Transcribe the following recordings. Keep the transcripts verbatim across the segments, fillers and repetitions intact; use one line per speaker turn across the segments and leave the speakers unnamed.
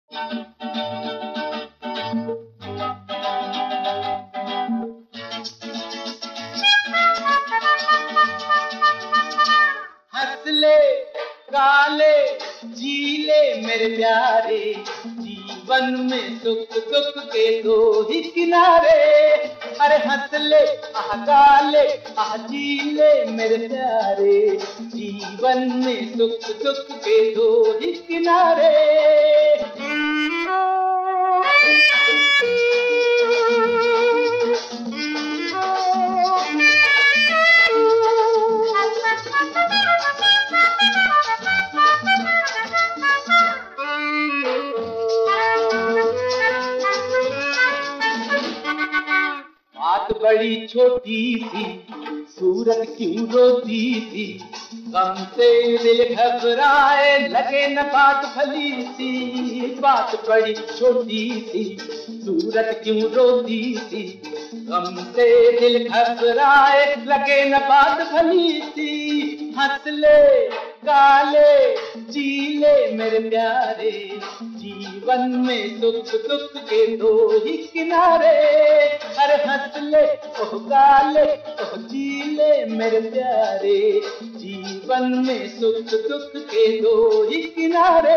हंस ले गाले जी ले मेरे प्यारे, जीवन में सुख दुख के दो ही किनारे। अरे हंस ले आह गाले आह जी ले मेरे प्यारे, जीवन में सुख दुख के दो ही किनारे। बात बड़ी छोटी सी, सूरत क्यों रोती सी, गम से दिल घबराए लगे न बात भली सी। बात बड़ी छोटी सी, सूरत क्यों रोती सी, गम से दिल घबराए लगे न बात भली सी। हंस ले गाले जी ले मेरे प्यारे, जीवन में सुख दुख के दो ही किनारे। अरे हंस ले ओह गाले ओह जी ले मेरे प्यारे, जीवन में सुख दुख के दो ही किनारे।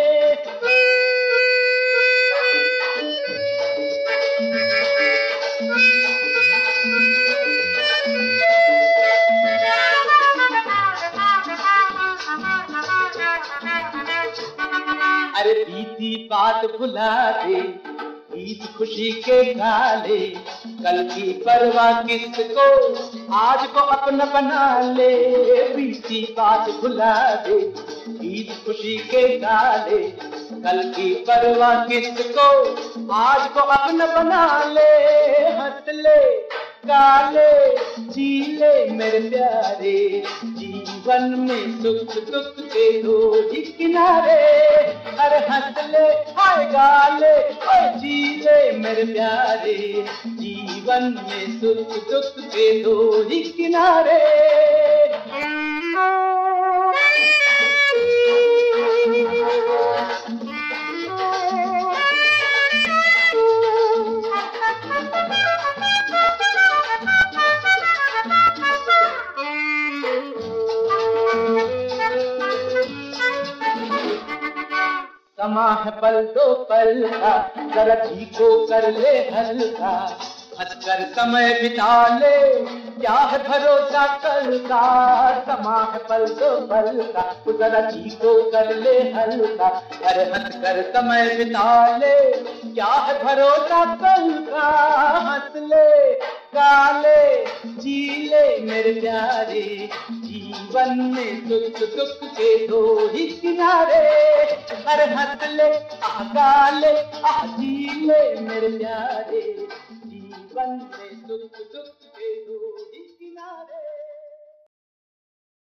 अरे बीती बात भुला दे, ईद खुशी के गाले, कल की परवाह किसको आज को अपना बना ले। बीती बात भुला दे, ईद खुशी के गाले, कल की परवाह किसको आज को अपना बना ले। हंस ले गाले जी ले मेरे प्यारे, जीवन में सुख दुख के दो ही किनारे। अरे हंस ले हाय गाले ओए जी ले मेरे प्यारे, जीवन में सुख दुख के दो ही किनारे। समा है पल दो पल का, जरा जी को कर ले हल्का, हंसकर समय बिता ले क्या है भरोसा कल का। समा है पल दो पल का, जरा जी को कर ले हल्का, अरे हंसकर समय बिता ले क्या है भरोसा कल का। हंस ले गाले जी ले मेरे प्यारे, जीवन में सुख दुख के दो ही किनारे। अरे हंस ले आह गाले आह जी ले मेरे प्यारे, जीवन में सुख दुख के दो ही किनारे।